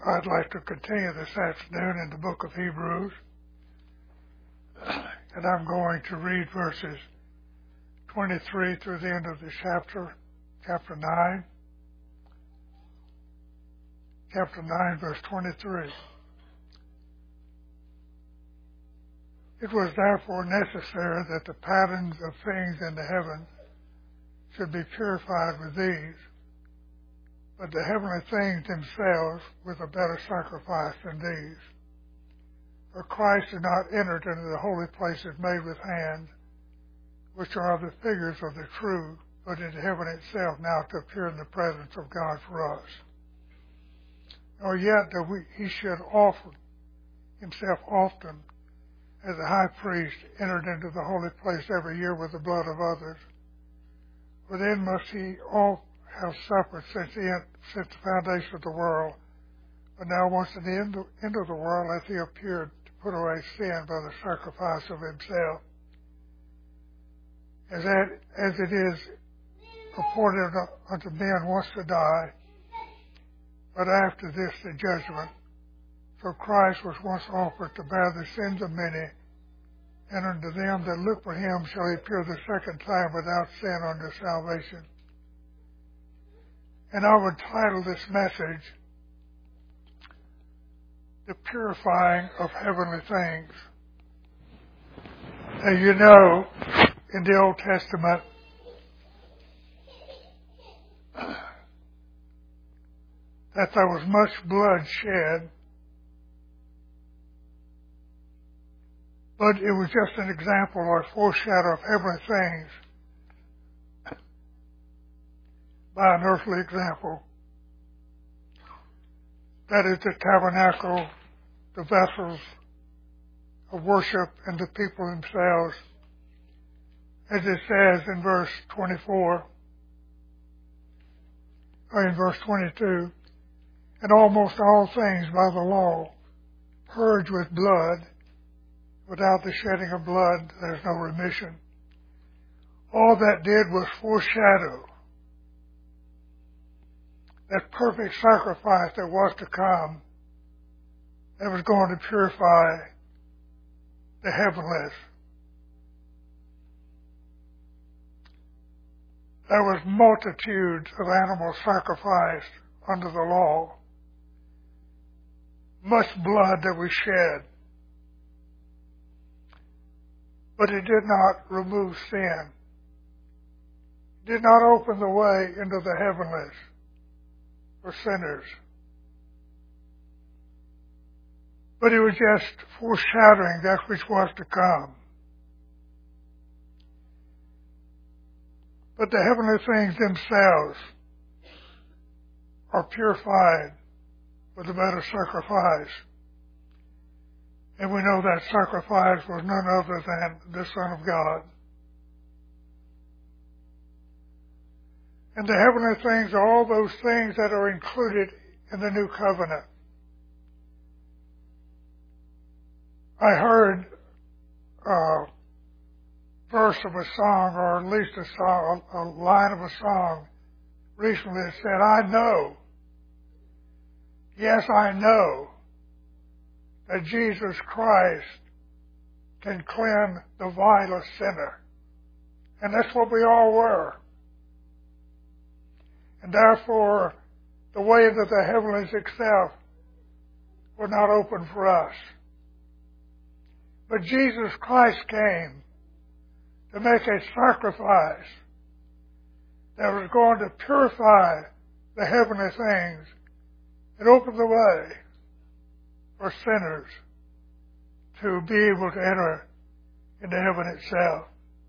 I'd like to continue this afternoon in the book of Hebrews, and I'm going to read verses 23 through the end of the chapter 9. Chapter 9, verse 23. It was therefore necessary that the patterns of things in the heavens should be purified with these, but the heavenly things themselves with a better sacrifice than these. For Christ did not enter into the holy places made with hands, which are the figures of the true, but into heaven itself, now to appear in the presence of God for us. Nor yet that he should offer himself often, as a high priest entered into the holy place every year with the blood of others. For then must he all have suffered since the foundation of the world. But now once at the end of the world hath he appeared to put away sin by the sacrifice of himself. As it is appointed unto men once to die, but after this the judgment. So Christ was once offered to bear the sins of many, and unto them that look for him shall he appear the second time without sin unto salvation. And I would title this message, The Purifying of Heavenly Things. Now you know, in the Old Testament, that there was much blood shed, but it was just an example or a foreshadow of heavenly things by an earthly example. That is the tabernacle, the vessels of worship, and the people themselves. As it says in verse 24, or in verse 22, and almost all things by the law, purged with blood. Without the shedding of blood, there's no remission. All that did was foreshadow that perfect sacrifice that was to come, that was going to purify the heavenlies. There was multitudes of animals sacrificed under the law. Much blood that was shed. But it did not remove sin. It did not open the way into the heavenlies for sinners. But it was just foreshadowing that which was to come. But the heavenly things themselves are purified with a better sacrifice. And we know that sacrifice was none other than the Son of God. And the heavenly things are all those things that are included in the new covenant. I heard a verse of a song, or at least a line of a song recently that said, I know, yes, I know, that Jesus Christ can cleanse the vilest sinner. And that's what we all were. And therefore, the way into the heavens itself were not open for us. But Jesus Christ came to make a sacrifice that was going to purify the heavenly things and open the way for sinners to be able to enter into heaven itself.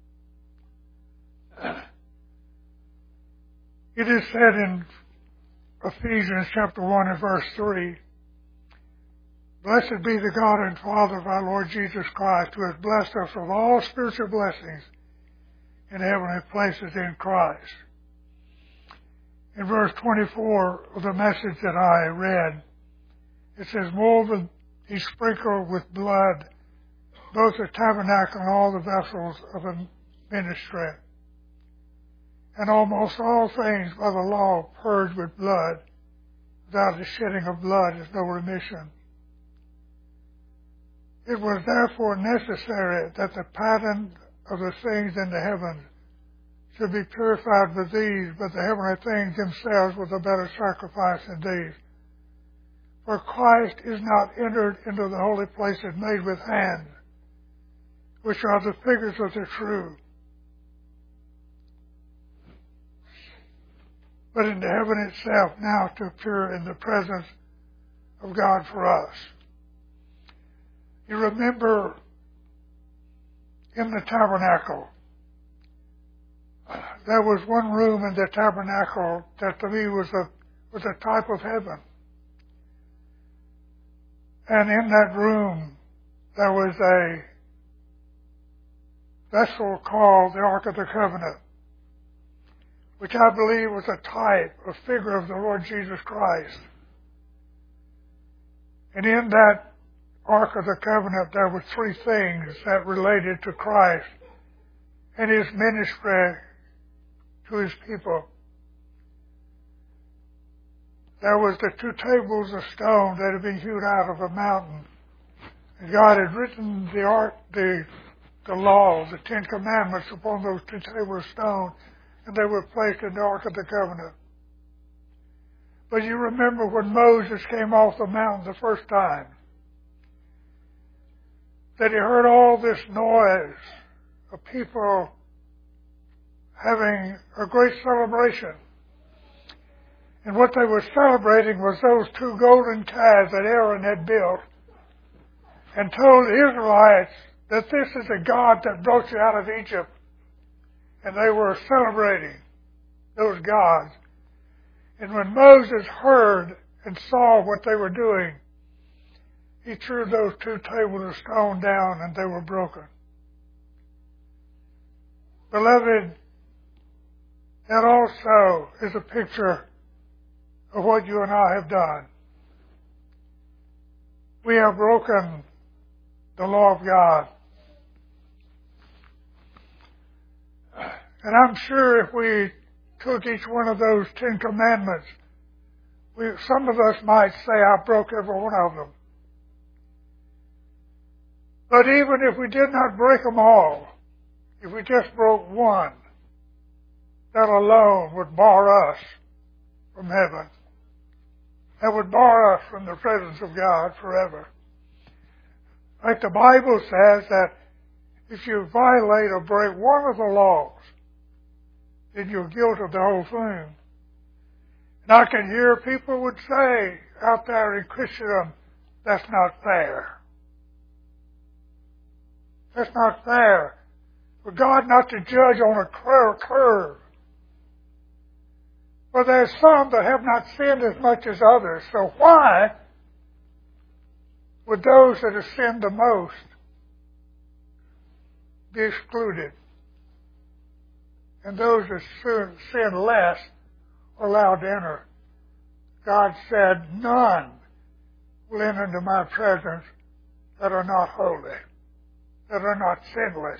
It is said in Ephesians chapter 1 and verse 3, Blessed be the God and Father of our Lord Jesus Christ, who has blessed us with all spiritual blessings in heavenly places in Christ. In verse 24 of the message that I read, it says, Moreover, he sprinkled with blood both the tabernacle and all the vessels of the ministry. And almost all things by the law purged with blood, without the shedding of blood is no remission. It was therefore necessary that the pattern of the things in the heavens should be purified with these, but the heavenly things themselves with a better sacrifice than these. For Christ is not entered into the holy places made with hands, which are the figures of the true, but into heaven itself, now to appear in the presence of God for us. You remember in the tabernacle, there was one room in the tabernacle that to me was a type of heaven. And in that room, there was a vessel called the Ark of the Covenant, which I believe was a type, a figure of the Lord Jesus Christ. And in that Ark of the Covenant, there were three things that related to Christ and His ministry to His people. There was the 2 tables of stone that had been hewed out of a mountain. And God had written the law, the 10 Commandments upon those 2 tables of stone, and they were placed in the Ark of the Covenant. But you remember when Moses came off the mountain the first time, that he heard all this noise of people having a great celebration. And what they were celebrating was those 2 golden calves that Aaron had built, and told the Israelites that this is the God that brought you out of Egypt. And they were celebrating those gods. And when Moses heard and saw what they were doing, he threw those 2 tables of stone down, and they were broken. Beloved, that also is a picture of what you and I have done. We have broken the law of God. And I'm sure if we took each one of those 10 commandments, some of us might say, I broke every one of them. But even if we did not break them all, if we just broke one, that alone would bar us from heaven. That would bar us from the presence of God forever. Like the Bible says that if you violate or break one of the laws, then you're guilty of the whole thing. And I can hear people would say out there in Christendom, that's not fair. That's not fair. For God not to judge on a curve. For there's some that have not sinned as much as others. So why would those that have sinned the most be excluded? And those that sin less are allowed to enter. God said, none will enter into my presence that are not holy, that are not sinless.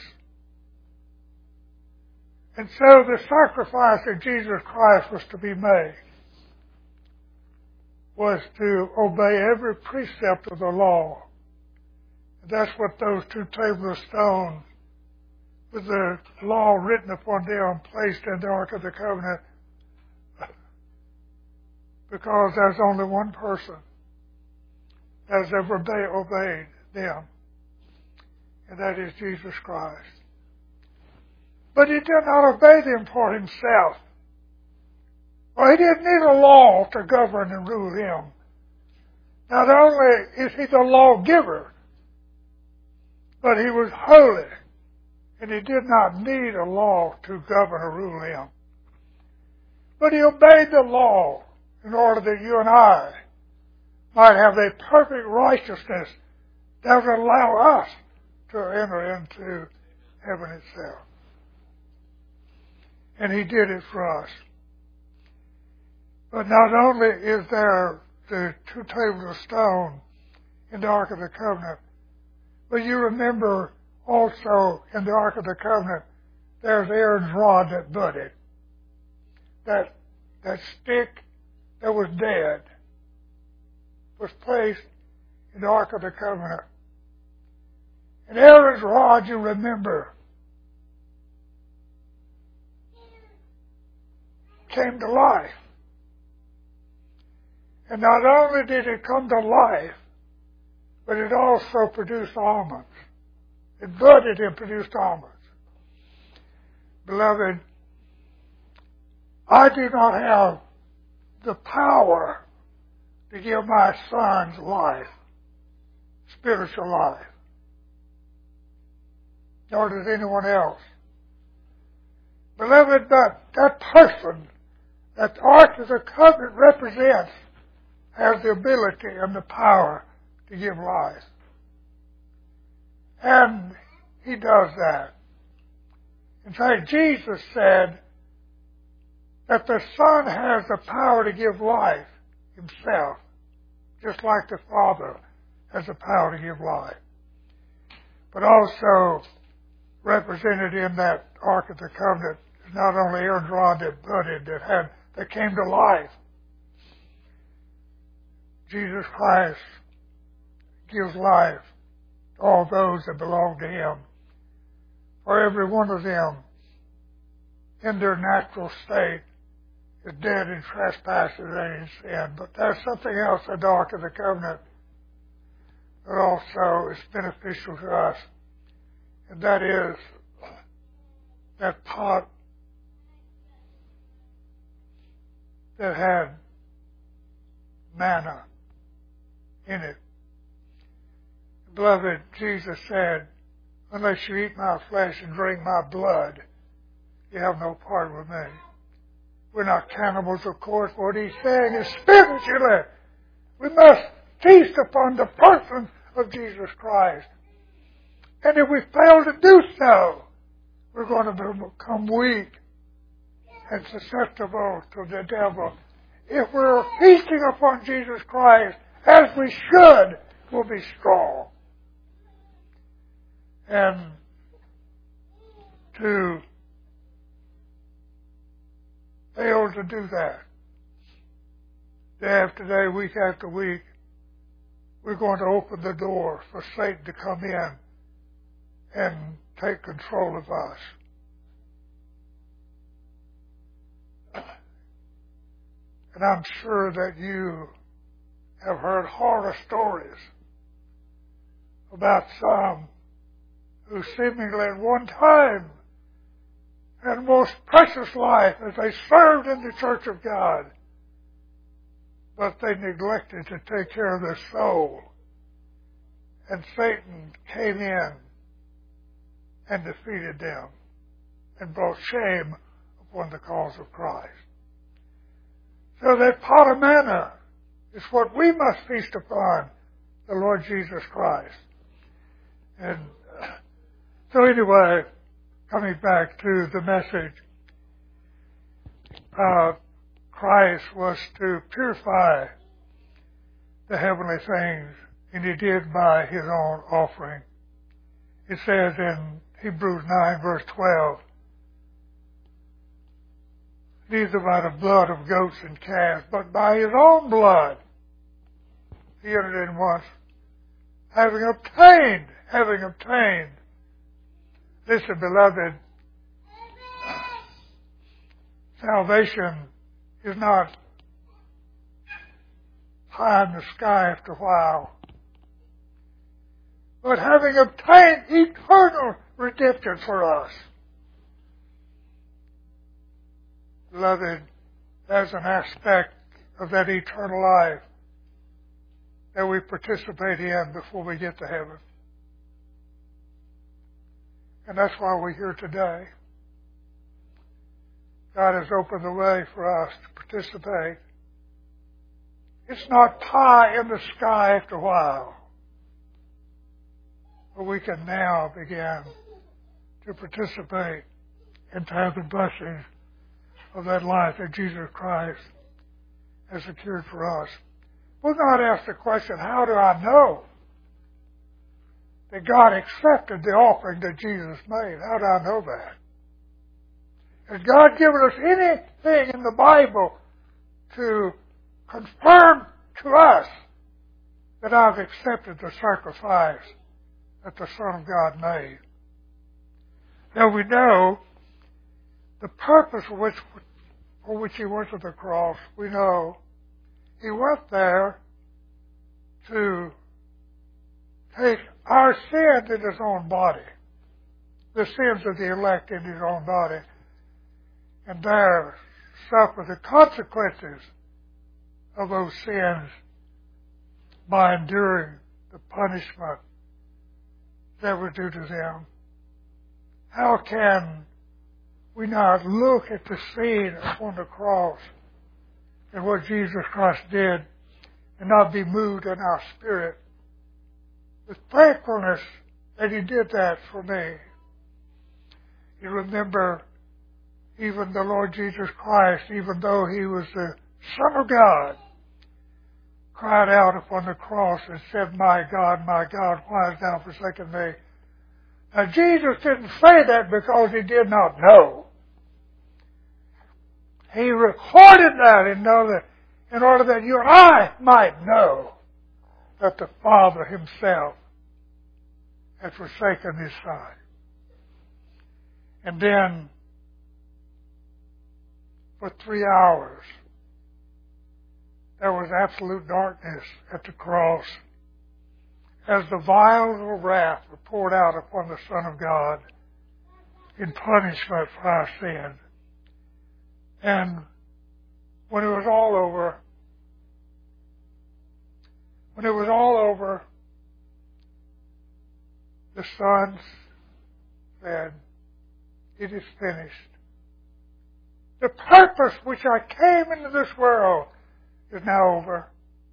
And so the sacrifice of Jesus Christ was to be made, was to obey every precept of the law. And that's what those 2 tables of stone with the law written upon them placed in the Ark of the Covenant, because there's only one person that has ever obeyed them, and that is Jesus Christ. But he did not obey them for himself. Well, he didn't need a law to govern and rule him. Not only is he the lawgiver, but he was holy, and he did not need a law to govern or rule him. But he obeyed the law in order that you and I might have a perfect righteousness that would allow us to enter into heaven itself. And he did it for us. But not only is there the 2 tables of stone in the Ark of the Covenant, but you remember also in the Ark of the Covenant, there's Aaron's rod that budded. That stick that was dead was placed in the Ark of the Covenant. And Aaron's rod, you remember, came to life. And not only did it come to life, but it also produced almonds. It budded and produced almonds. Beloved, I do not have the power to give my sons life, spiritual life, nor does anyone else. Beloved, but that person that the Ark of the Covenant represents has the ability and the power to give life. And he does that. In fact, Jesus said that the Son has the power to give life himself, just like the Father has the power to give life. But also represented in that Ark of the Covenant is not only Aaron's rod that budded, that came to life. Jesus Christ gives life to all those that belong to Him. For every one of them, in their natural state, is dead in trespasses and in sin. But there's something else in the Ark of the Covenant that also is beneficial to us, and that is that pot that had manna in it. Beloved, Jesus said, unless you eat my flesh and drink my blood, you have no part with me. We're not cannibals, of course. What he's saying is spiritually, we must feast upon the person of Jesus Christ. And if we fail to do so, we're going to become weak and susceptible to the devil. If we're feasting upon Jesus Christ, as we should, we'll be strong. And to fail to do that, day after day, week after week, we're going to open the door for Satan to come in and take control of us. And I'm sure that you have heard horror stories about some who seemingly at one time had most precious life as they served in the church of God, but they neglected to take care of their soul. And Satan came in and defeated them and brought shame upon the cause of Christ. So that pot of manna is what we must feast upon, the Lord Jesus Christ. And so anyway, coming back to the message, Christ was to purify the heavenly things, and He did by His own offering. It says in Hebrews 9, verse 12, neither by the blood of goats and calves, but by His own blood, He entered in once, having obtained. Listen, beloved, salvation is not high in the sky after a while, but having obtained eternal redemption for us. Beloved, there's an aspect of that eternal life that we participate in before we get to heaven. And that's why we're here today. God has opened the way for us to participate. It's not pie in the sky after a while, but we can now begin to participate and to have the blessings of that life that Jesus Christ has secured for us. We'll not ask the question, how do I know that God accepted the offering that Jesus made? How do I know that? Has God given us anything in the Bible to confirm to us that I've accepted the sacrifice that the Son of God made. Now we know the purpose for which he went to the cross. We know he went there to take our sins in his own body, the sins of the elect in his own body, and there suffer the consequences of those sins by enduring the punishment that were due to them. How can we not look at the scene upon the cross and what Jesus Christ did and not be moved in our spirit with thankfulness that he did that for me? You remember even the Lord Jesus Christ, even though he was the Son of God, cried out upon the cross and said, my God, why hast thou forsaken me? Now Jesus didn't say that because he did not know. He recorded that in order that you and I might know that the Father himself had forsaken his Son. And then, for 3 hours, there was absolute darkness at the cross as the vials of wrath were poured out upon the Son of God in punishment for our sin. And when it was all over, the Son said, it is finished. The purpose which I came into this world is now over.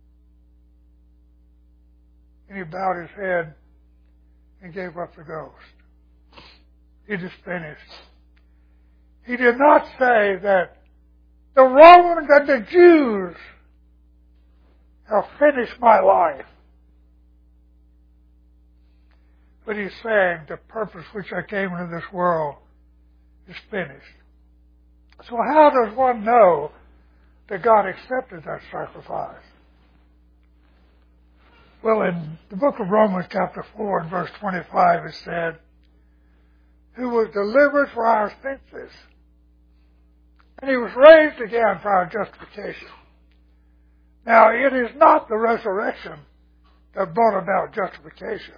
And he bowed his head and gave up the ghost. It is finished. He did not say that the Romans and the Jews have finished my life. But he's saying the purpose which I came into this world is finished. So how does one know that God accepted that sacrifice? Well, in the book of Romans chapter 4 and verse 25 it said, who was delivered for our offenses, and he was raised again for our justification. Now, it is not the resurrection that brought about justification.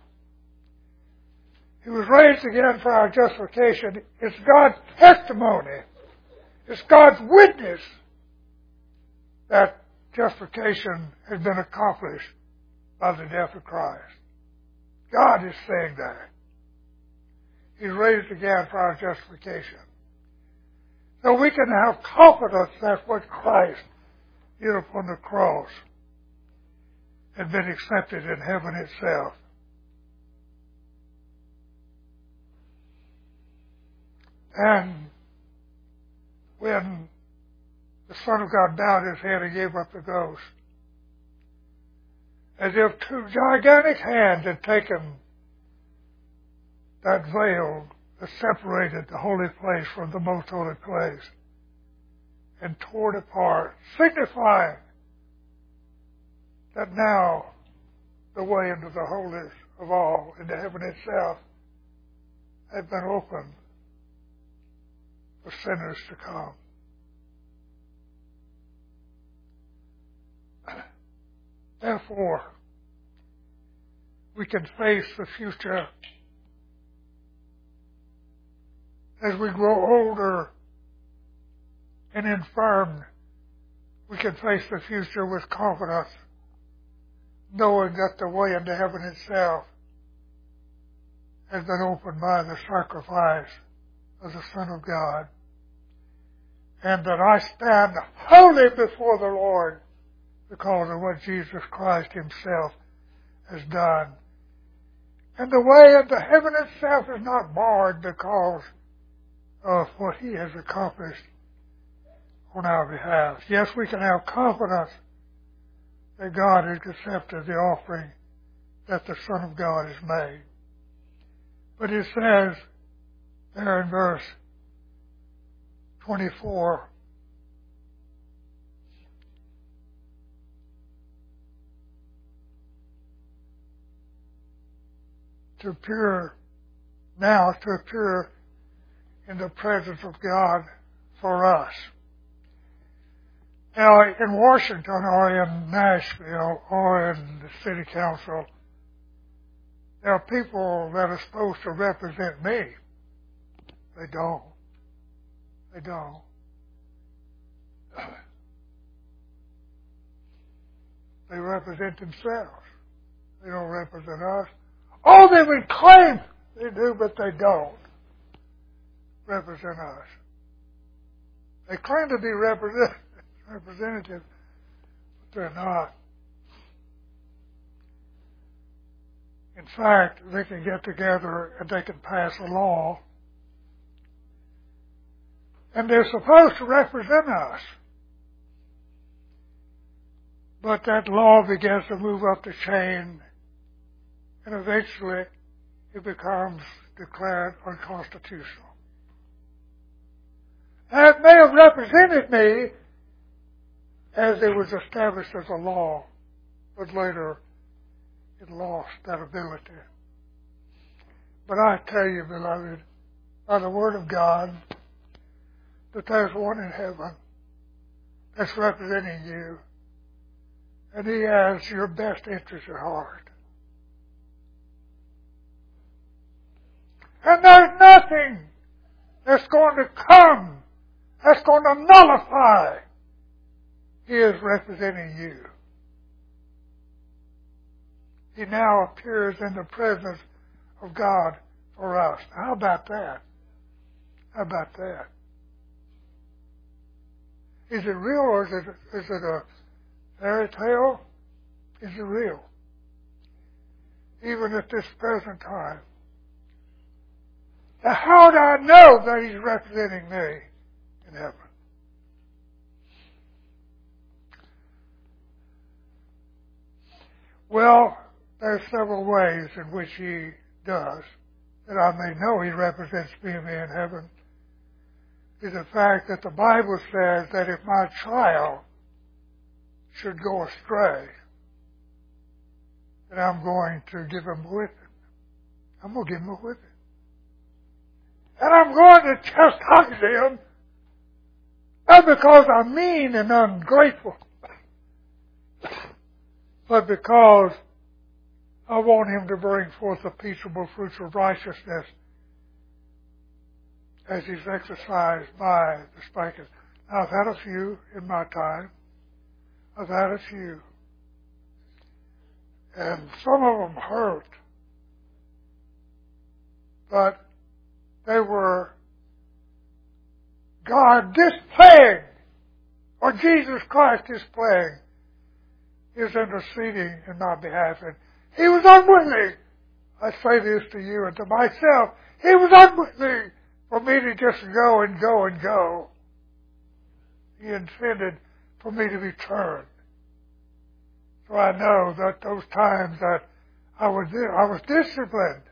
He was raised again for our justification. It's God's testimony. It's God's witness that justification has been accomplished by the death of Christ. God is saying that. He's raised again for our justification. So we can have confidence that what Christ did upon the cross had been accepted in heaven itself. And when the Son of God bowed his head and gave up the ghost, as if two gigantic hands had taken that veil that separated the holy place from the most holy place and tore it apart, signifying that now the way into the holiest of all, into heaven itself, had been opened for sinners to come. Therefore, we can face the future as we grow older and infirmed. We can face the future with confidence, knowing that the way into heaven itself has been opened by the sacrifice of the Son of God, and that I stand holy before the Lord because of what Jesus Christ himself has done. And the way into heaven itself is not barred because of what he has accomplished on our behalf. Yes, we can have confidence that God has accepted the offering that the Son of God has made. But it says there in verse 24, to appear in the presence of God for us. Now, in Washington or in Nashville or in the city council, there are people that are supposed to represent me. They don't. They don't. They represent themselves. They don't represent us. Oh, they would claim they do, but they don't represent us. They claim to be representative, but they're not. In fact, they can get together and they can pass a law, and they're supposed to represent us. But that law begins to move up the chain, and eventually it becomes declared unconstitutional. And it may have represented me as it was established as a law, but later it lost that ability. But I tell you, beloved, by the Word of God, that there's one in heaven that's representing you, and He has your best interest at heart. And there's nothing that's going to come that's going to nullify His representing you. He now appears in the presence of God for us. How about that? How about that? Is it real or is it a fairy tale? Is it real? Even at this present time. Now, how do I know that He's representing me in heaven? Well, there are several ways in which He does that I may know He represents me in heaven. Is the fact that the Bible says that if my child should go astray, then I'm going to give him a whipping. I'm going to give him a whipping. And I'm going to chastise him, not because I'm mean and ungrateful, but because I want him to bring forth the peaceable fruits of righteousness as he's exercised by the spankings. Now, I've had a few in my time. I've had a few. And some of them hurt. But they were God displaying, or Jesus Christ displaying His interceding in my behalf. And He was unwilling, I say this to you and to myself, He was unwilling for me to just go and go and go. He intended for me to be turned. So I know that those times that I was disciplined,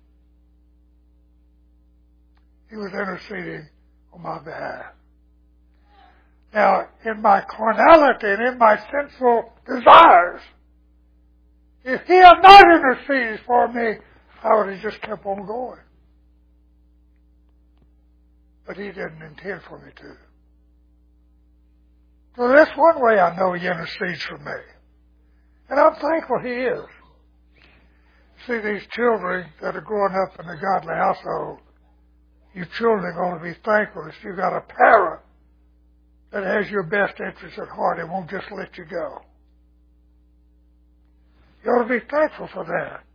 He was interceding on my behalf. Now, in my carnality and in my sinful desires, if He had not interceded for me, I would have just kept on going. But He didn't intend for me to. So that's one way I know He intercedes for me. And I'm thankful He is. See, these children that are growing up in a godly household, you children are going to be thankful if you've got a parent that has your best interests at heart and won't just let you go. You ought to be thankful for that.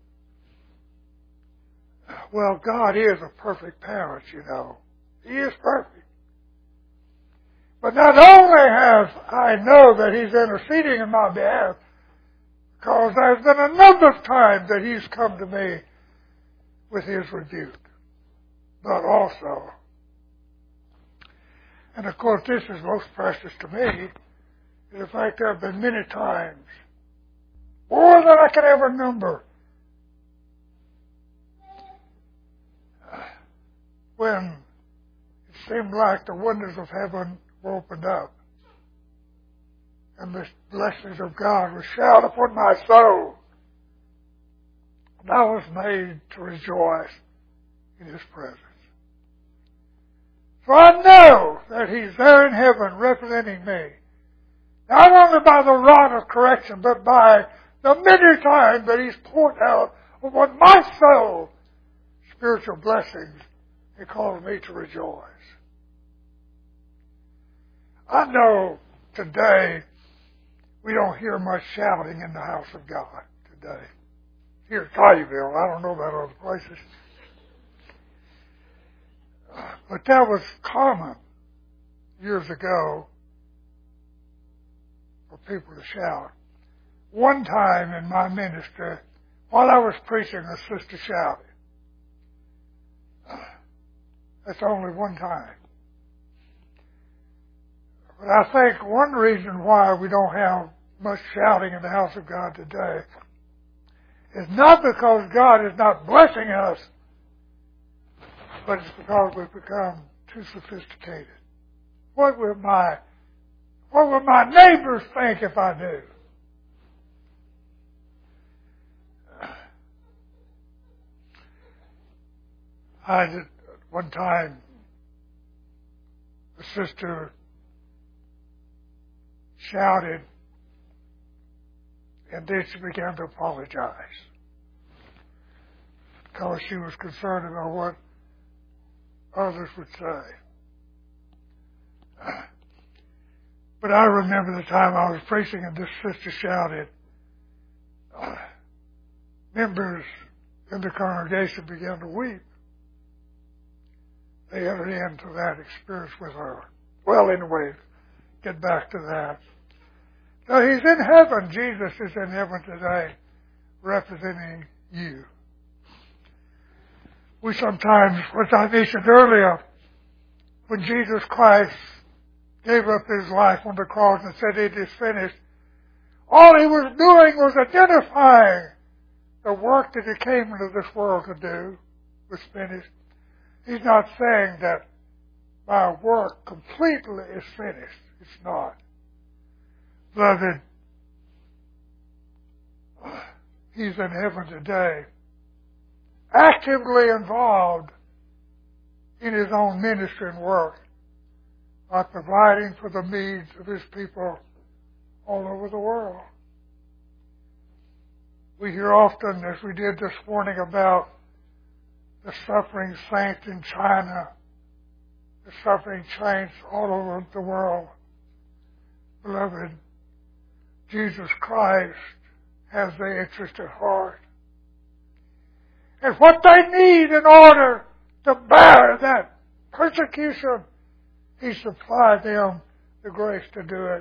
Well, God is a perfect parent, you know. He is perfect. But not only have I know that He's interceding in my behalf, because there's been a number of times that He's come to me with His rebuke. But also, and of course this is most precious to me, is the fact there have been many times, more than I can ever number, when it seemed like the windows of heaven were opened up and the blessings of God were showered upon my soul. And I was made to rejoice in His presence. So I know that He's there in heaven representing me. Not only by the rod of correction, but by the many times that He's poured out upon my soul spiritual blessings and caused me to rejoice. I know today we don't hear much shouting in the house of God today. Here at Collierville, I don't know about other places. But that was common years ago for people to shout. One time in my ministry, while I was preaching, a sister shouted. That's only one time. But I think one reason why we don't have much shouting in the house of God today is not because God is not blessing us, but it's because we've become too sophisticated. What will my neighbors think if I do? I did one time, a sister shouted, and then she began to apologize because she was concerned about what others would say. But I remember the time I was preaching and this sister shouted. Members in the congregation began to weep. They entered into that experience with her. Well, anyway, get back to that. So He's in heaven. Jesus is in heaven today, representing you. We sometimes, as I mentioned earlier, when Jesus Christ gave up His life on the cross and said it is finished, all He was doing was identifying the work that He came into this world to do was finished. He's not saying that my work completely is finished. It's not. Beloved, He's in heaven today, actively involved in His own ministry and work by providing for the needs of His people all over the world. We hear often, as we did this morning, about the suffering saints in China, the suffering saints all over the world. Beloved, Jesus Christ has their interest at heart. And what they need in order to bear that persecution, He supplied them the grace to do it.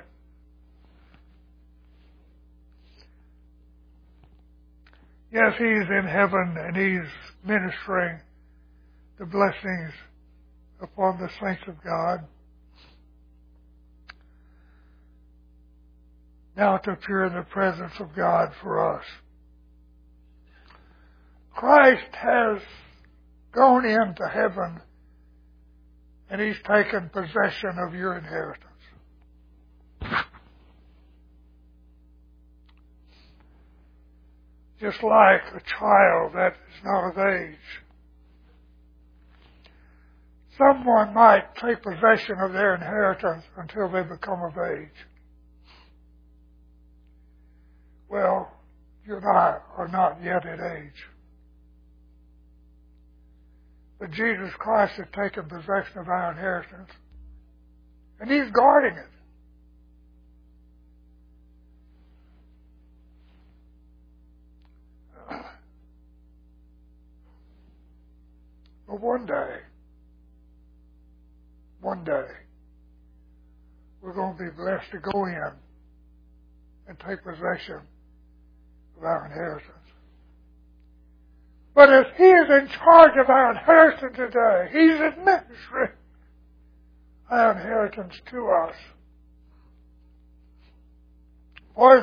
Yes, He's in heaven and He's ministering the blessings upon the saints of God. Now to appear in the presence of God for us. Christ has gone into heaven and He's taken possession of your inheritance. Just like a child that is not of age. Someone might take possession of their inheritance until they become of age. Well, you and I are not yet at age. But Jesus Christ has taken possession of our inheritance. And He's guarding it. But one day, we're going to be blessed to go in and take possession of our inheritance. But if He is in charge of our inheritance today, He's administering our inheritance to us. Or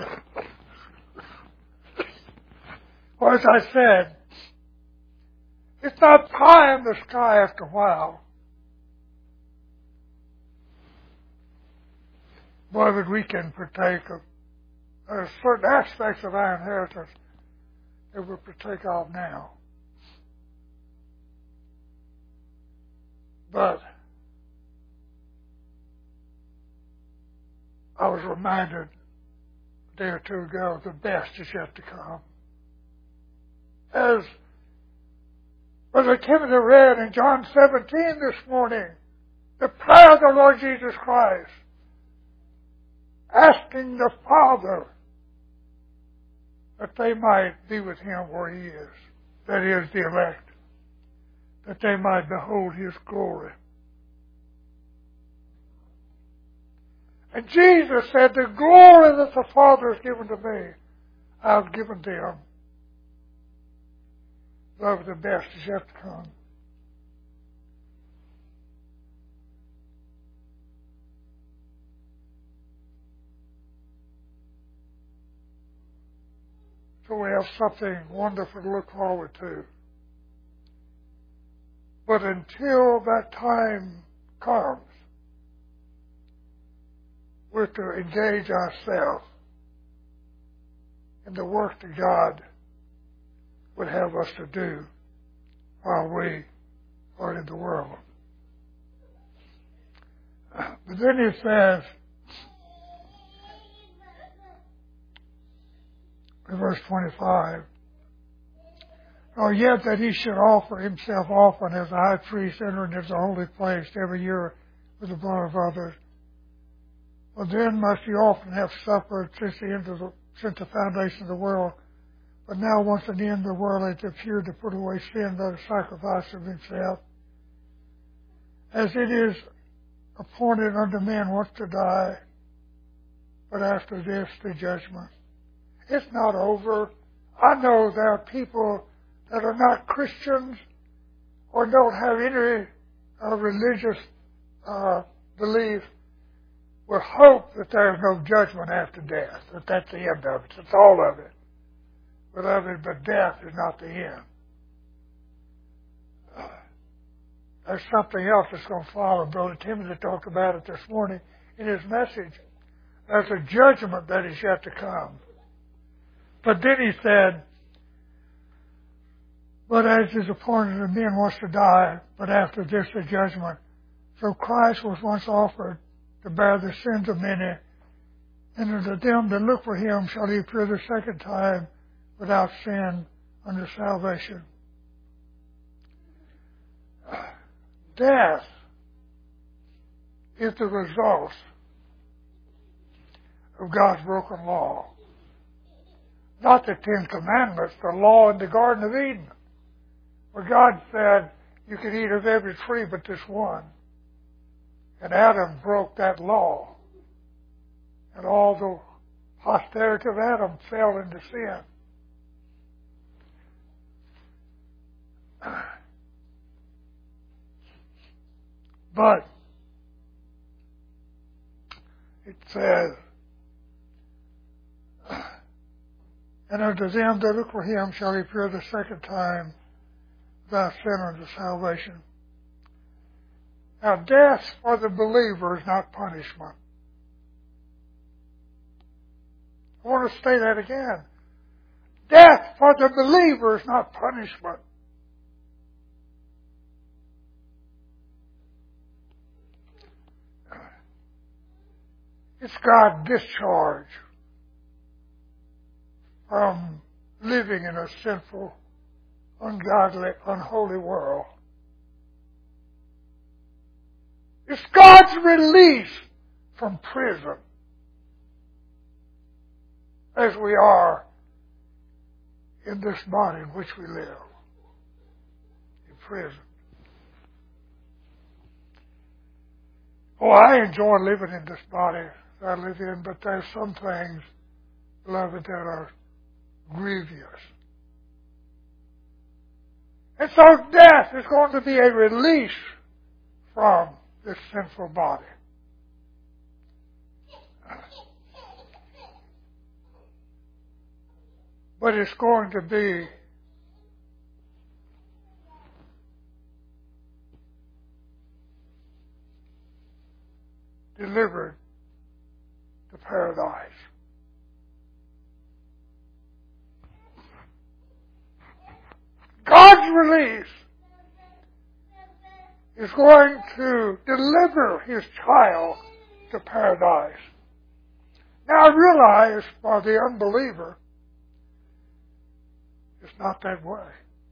as I said, it's not pie in the sky after a while. Beloved, we can partake of certain aspects of our inheritance that we partake of now. But I was reminded a day or two ago the best is yet to come. As Brother Timothy read in John 17 this morning, the prayer of the Lord Jesus Christ, asking the Father that they might be with Him where He is, that is, the elect, that they might behold His glory. And Jesus said, the glory that the Father has given to me, I have given them. Beloved, the best is yet to come. So we have something wonderful to look forward to. But until that time comes, we're to engage ourselves in the work that God would have us to do while we are in the world. But then He says, in verse 25, or yet that He should offer Himself often as a high priest entering into the holy place every year with the blood of others. Well, then must He often have suffered since the foundation of the world. But now once at the end of the world it appeared to put away sin by the sacrifice of Himself. As it is appointed unto men once to die, but after this the judgment. It's not over. I know there are people that are not Christians or don't have any religious belief will hope that there is no judgment after death, that that's the end of it. That's all of it. Beloved, but death is not the end. There's something else that's going to follow. Brother Timothy talked about it this morning in his message. There's a judgment that is yet to come. But then he said, but as is appointed to men once to die, but after this the judgment. So Christ was once offered to bear the sins of many, and unto them that look for Him shall He appear the second time without sin unto salvation. Death is the result of God's broken law. Not the Ten Commandments, the law in the Garden of Eden, where God said, you can eat of every tree but this one. And Adam broke that law. And all the posterity of Adam fell into sin. But it says, and unto them that look for Him shall He appear the second time without sin unto salvation. Now, death for the believer is not punishment. I want to say that again. Death for the believer is not punishment. It's God's discharge from living in a sinful, ungodly, unholy world. It's God's release from prison as we are in this body in which we live, in prison. Oh, I enjoy living in this body that I live in, but there's some things, beloved, that are grievous. And so death is going to be a release from this sinful body. But it's going to be delivered to paradise. release, is going to deliver his child to paradise. Now I realize for the unbeliever, it's not that way.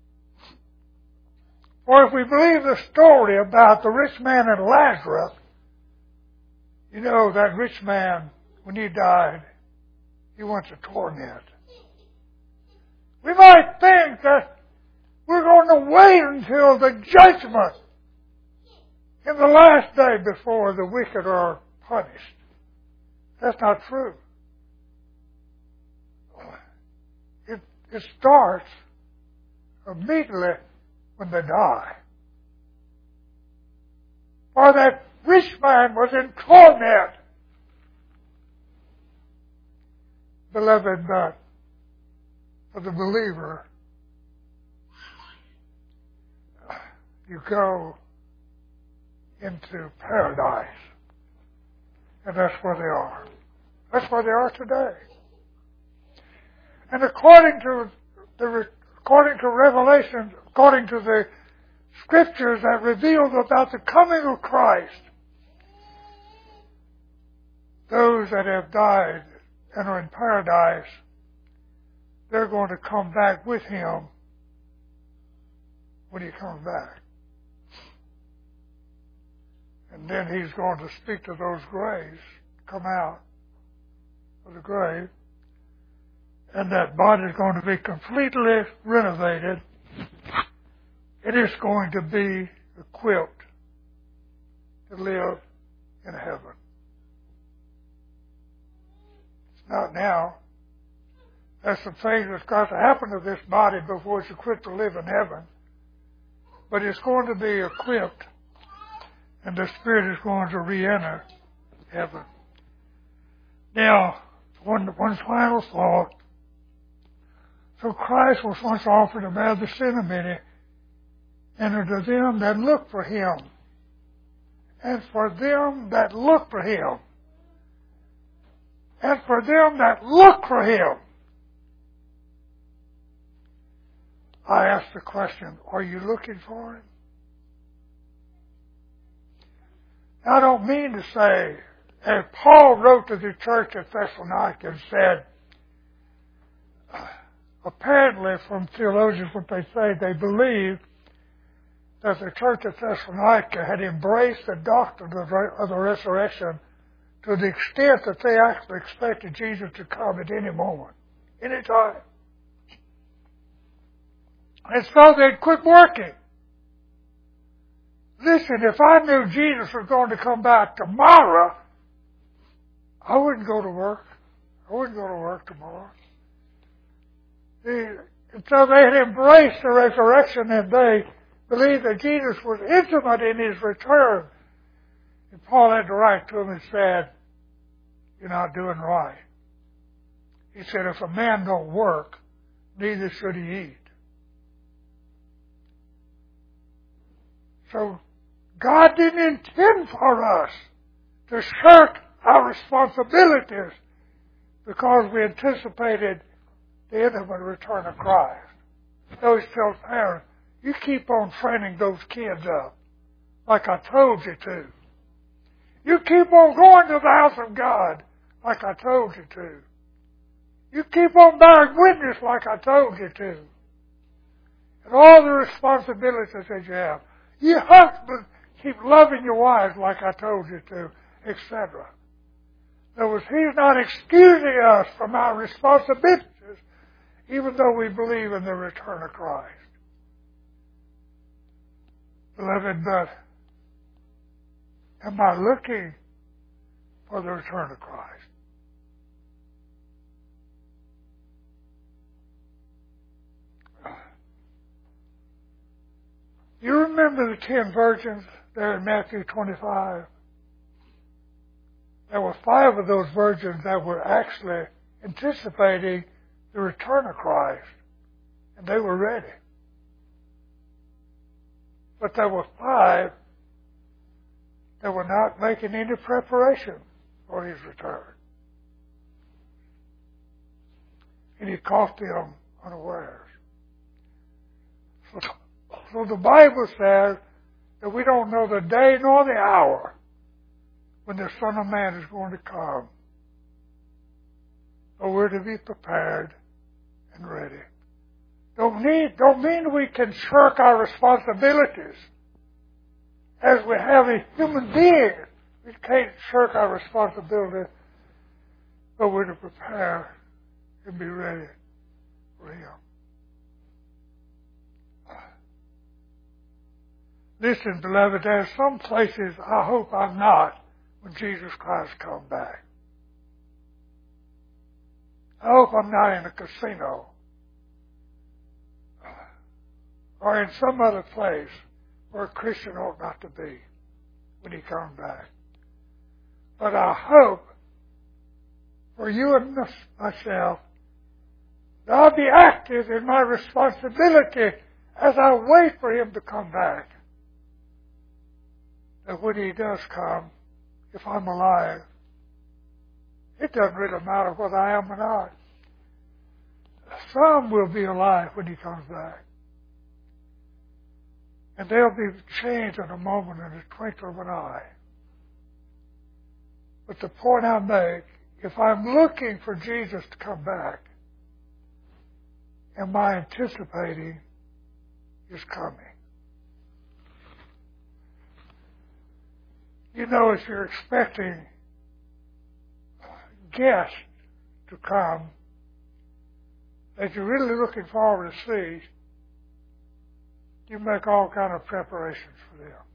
For if we believe the story about the rich man and Lazarus, you know that rich man, when he died, he went to torment. We might think that we're going to wait until the judgment in the last day before the wicked are punished. That's not true. It starts immediately when they die. For that rich man was in torment. Beloved, but for the believer, you go into paradise. And that's where they are. That's where they are today. And according to Revelation, according to the scriptures that reveal about the coming of Christ, those that have died and are in paradise, they're going to come back with him when he comes back. And then he's going to speak to those graves, come out of the grave, and that body is going to be completely renovated. It is going to be equipped to live in heaven. It's not now. There's some things that's got to happen to this body before it's equipped to live in heaven. But it's going to be equipped, and the Spirit is going to re-enter heaven. Now, one final thought. So Christ was once offered to bear the sin of many, and unto them that look for him. And for them that look for him. And for them that look for him. I ask the question, are you looking for him? I don't mean to say, as Paul wrote to the church at Thessalonica and said, apparently from theologians what they say, they believe that the church at Thessalonica had embraced the doctrine of the resurrection to the extent that they actually expected Jesus to come at any moment, any time. And so they'd quit working. Listen, if I knew Jesus was going to come back tomorrow, I wouldn't go to work. I wouldn't go to work tomorrow. And so they had embraced the resurrection, and they believed that Jesus was intimate in his return. And Paul had to write to him and said, you're not doing right. He said, if a man don't work, neither should he eat. So God didn't intend for us to shirk our responsibilities because we anticipated the intimate return of Christ. So he tells parents, you keep on training those kids up like I told you to. You keep on going to the house of God like I told you to. You keep on bearing witness like I told you to. And all the responsibilities that you have. You husbands, keep loving your wives like I told you to, etc. In other words, he's not excusing us from our responsibilities, even though we believe in the return of Christ. Beloved, but am I looking for the return of Christ? You remember the 10 virgins there in Matthew 25? There were 5 of those virgins that were actually anticipating the return of Christ, and they were ready. But there were 5 that were not making any preparation for his return. And he caught them unawares. So the Bible says that we don't know the day nor the hour when the Son of Man is going to come. But we're to be prepared and ready. Don't mean we can shirk our responsibilities. As we have a human being, we can't shirk our responsibility, but we're to prepare and be ready for Him. Listen, beloved, there's some places I hope I'm not when Jesus Christ comes back. I hope I'm not in a casino or in some other place where a Christian ought not to be when He comes back. But I hope for you and myself that I'll be active in my responsibility as I wait for Him to come back. That when He does come, if I'm alive, it doesn't really matter whether I am or not. Some will be alive when He comes back. And they'll be changed in a moment, in the twinkle of an eye. But the point I make, if I'm looking for Jesus to come back, am I anticipating His coming? You know, if you're expecting guests to come that you're really looking forward to see, you make all kind of preparations for them.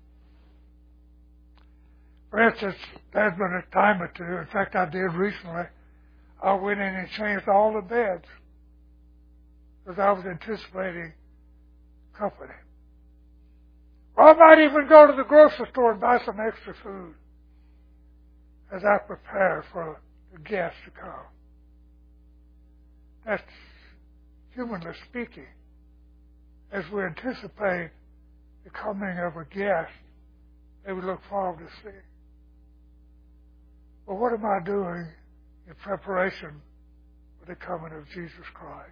For instance, there's been a time or two, in fact I did recently, I went in and changed all the beds because I was anticipating company. Or I might even go to the grocery store and buy some extra food as I prepare for the guests to come. That's humanly speaking. As we anticipate the coming of a guest that we look forward to seeing. Well, what am I doing in preparation for the coming of Jesus Christ?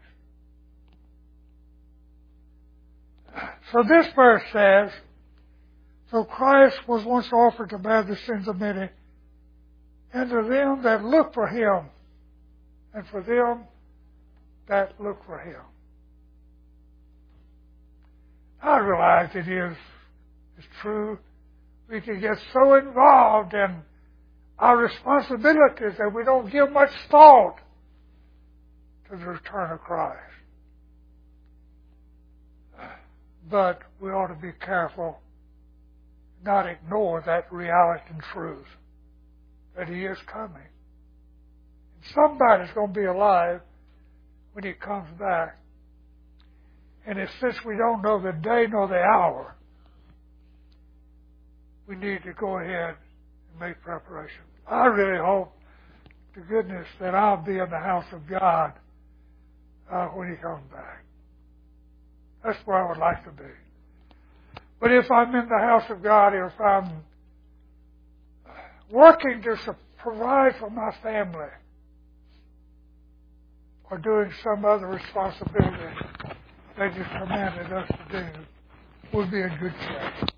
So this verse says, so Christ was once offered to bear the sins of many, and to them that look for Him, and for them that look for Him. I realize it's true, we can get so involved in our responsibilities that we don't give much thought to the return of Christ. But we ought to be careful, not ignore that reality and truth, that He is coming. And somebody's going to be alive when He comes back. And since we don't know the day nor the hour, we need to go ahead and make preparation. I really hope to goodness that I'll be in the house of God when He comes back. That's where I would like to be. But if I'm in the house of God, if I'm working to provide for my family or doing some other responsibility that He's commanded us to do, we'll be in good shape.